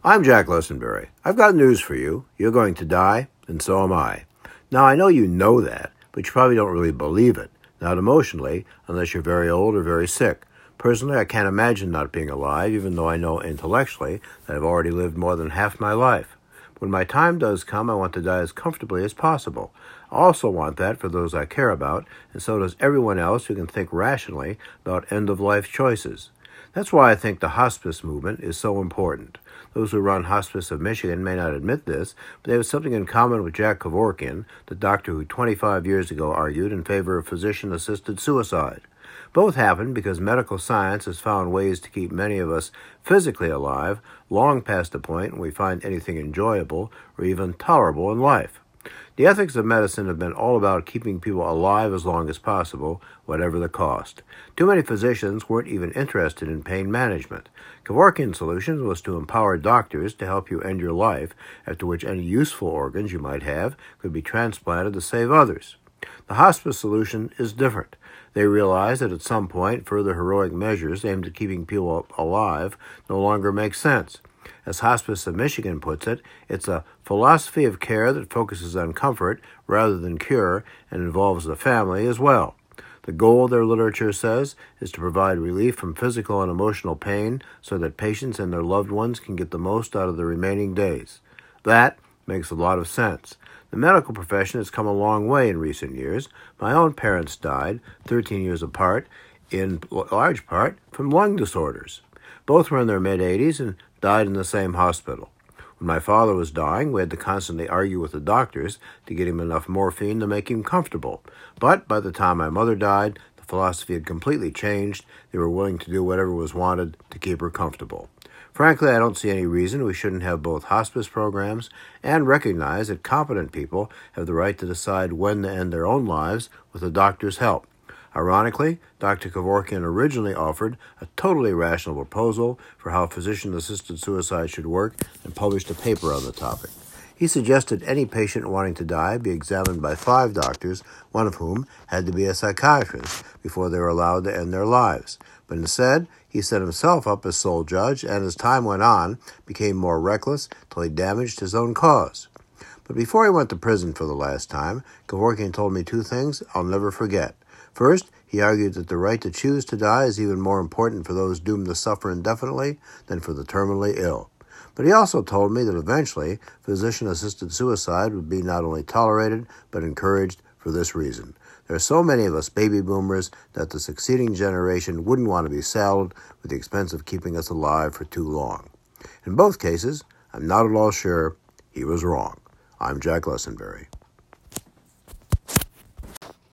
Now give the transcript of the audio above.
I'm Jack Lessenberry. I've got news for you. You're going to die, and so am I. Now, I know you know that, but you probably don't really believe it. Not emotionally, unless you're very old or very sick. Personally, I can't imagine not being alive, even though I know intellectually that I've already lived more than half my life. When my time does come, I want to die as comfortably as possible. I also want that for those I care about, and so does everyone else who can think rationally about end-of-life choices. That's why I think the hospice movement is so important. Those who run Hospice of Michigan may not admit this, but they have something in common with Jack Kevorkian, the doctor who 25 years ago argued in favor of physician-assisted suicide. Both happened because medical science has found ways to keep many of us physically alive long past the point when we find anything enjoyable or even tolerable in life. The ethics of medicine have been all about keeping people alive as long as possible, whatever the cost. Too many physicians weren't even interested in pain management. Kevorkian's solution was to empower doctors to help you end your life, after which any useful organs you might have could be transplanted to save others. The hospice solution is different. They realize that at some point, further heroic measures aimed at keeping people alive no longer make sense. As Hospice of Michigan puts it, it's a philosophy of care that focuses on comfort rather than cure and involves the family as well. The goal, their literature says, is to provide relief from physical and emotional pain so that patients and their loved ones can get the most out of the remaining days. That makes a lot of sense. The medical profession has come a long way in recent years. My own parents died, 13 years apart, in large part from lung disorders. Both were in their mid-80s and died in the same hospital. When my father was dying, we had to constantly argue with the doctors to get him enough morphine to make him comfortable. But by the time my mother died, the philosophy had completely changed. They were willing to do whatever was wanted to keep her comfortable. Frankly, I don't see any reason we shouldn't have both hospice programs and recognize that competent people have the right to decide when to end their own lives with a doctor's help. Ironically, Dr. Kevorkian originally offered a totally rational proposal for how physician-assisted suicide should work and published a paper on the topic. He suggested any patient wanting to die be examined by 5 doctors, one of whom had to be a psychiatrist, before they were allowed to end their lives. But instead, he set himself up as sole judge and, as time went on, became more reckless till he damaged his own cause. But before he went to prison for the last time, Kevorkian told me 2 things I'll never forget. First, he argued that the right to choose to die is even more important for those doomed to suffer indefinitely than for the terminally ill. But he also told me that eventually physician-assisted suicide would be not only tolerated, but encouraged for this reason. There are so many of us baby boomers that the succeeding generation wouldn't want to be saddled with the expense of keeping us alive for too long. In both cases, I'm not at all sure he was wrong. I'm Jack Lessenberry.